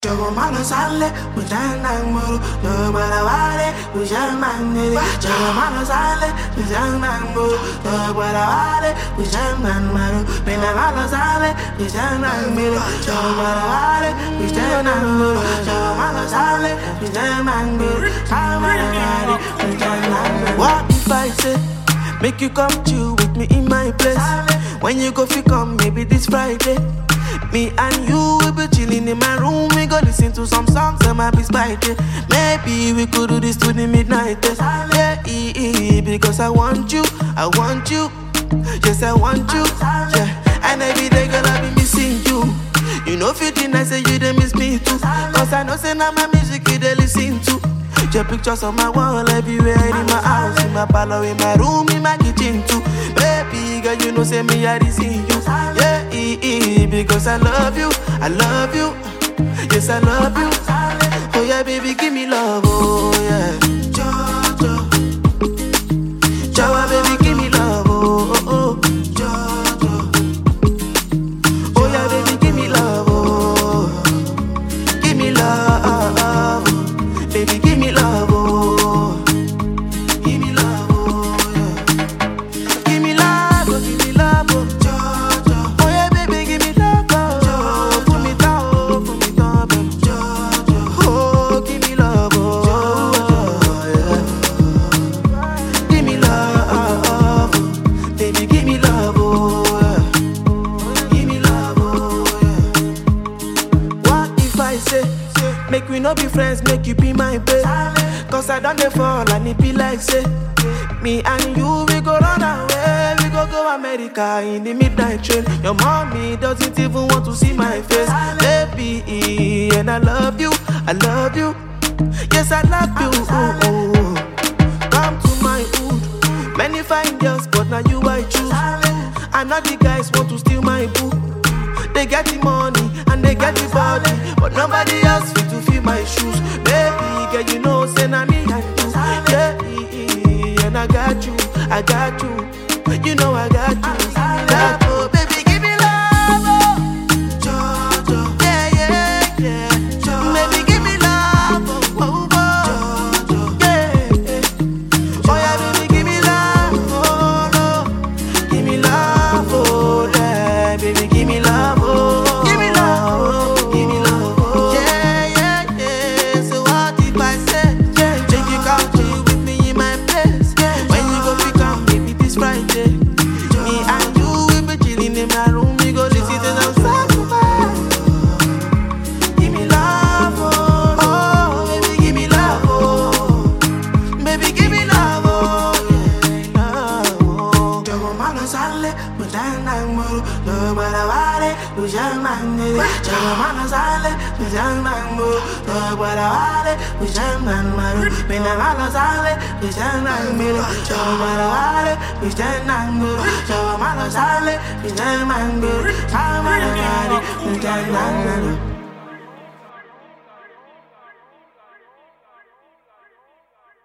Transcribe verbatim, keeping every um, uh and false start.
Jogo malo sale, mujana muru, no barawale, mujana muru. Jogo malo sale, mujana muru, no barawale, mujana muru. Pena malo sale, mujana muru, jogo barawale, mujana muru. Jogo malo sale, mujana muru, barawale, mujana muru. What if I say, make you come chill with me in my place? When you go fi come, maybe this Friday. Me and you will be chilling in my room. We go listen to some songs that might be spicy. Maybe we could do this to the midnight test. Yeah, e e because I want you, I want you. Yes, I want you. Yeah, and every day girl I be missing you. You know fifteen I say you they miss me too. Cause I know say now my music you they listen to. Your pictures on my wall everywhere, in my house, in my parlor, in my room, in my kitchen too. Baby girl, you know say me I see you. Yeah, e e because I love you, I love you. Yes, I love you. Oh yeah, baby, give me love, oh yeah. Jojo, Jojo, baby, give me love, oh oh oh. Jojo, oh yeah, baby, give me love, oh. Give me love, baby, give me love, oh. Give me love, oh yeah. Give me love, oh, give me love, oh. Jojo, oh yeah, baby, give me love, oh. Put me down, oh, put me down, baby. Jojo, oh, give me love, oh yeah. Give me love, baby, give me love, oh yeah. Give me love, oh yeah. What if I say, make we no be friends, make you be my babe? Cause I done dey fall and it be like say, me and you we go run away, we go go America in the midnight train. Your mommy doesn't even want to see my face, baby, and I love you, I love you. Yes, I love you. Ooh, ooh. Come to my hood, many fine girls, but now you I choose. I know the guys want to steal my boo. They get the money and they get the body, but nobody else fit to fill my shoes. Baby girl, you know say na me and you. Yeah, and I got you, I got you. You know I got you. Love, oh, baby, give me love, oh. Jojo, yeah, yeah, yeah. Jojo, baby, give me love, oh, oh, oh. Jojo, yeah, yeah. Oh yeah, baby, give me love, oh no. Give me love, oh yeah, baby, give me love, oh. Give me love, oh. Give me love, oh. Yeah, yeah, yeah. So what if I say, yeah, take you come chill with me in my place? Yeah, when you go pick up, maybe this Friday. Me and you will be chilling in my room. We go listen to some sacrifice. Give me love, oh, oh, baby, give me love, oh, baby, give me love, oh, yeah, love, oh. Jogo malo sale, mujana muru, no barawale, mujana muru. Jogo malo sale, mujana muru, no barawale, mujana muru. Pena malo sale, mujana muru, jogo barawale, mujana muru. Jogo malo sale, mujana muru, barawale, mujana muru.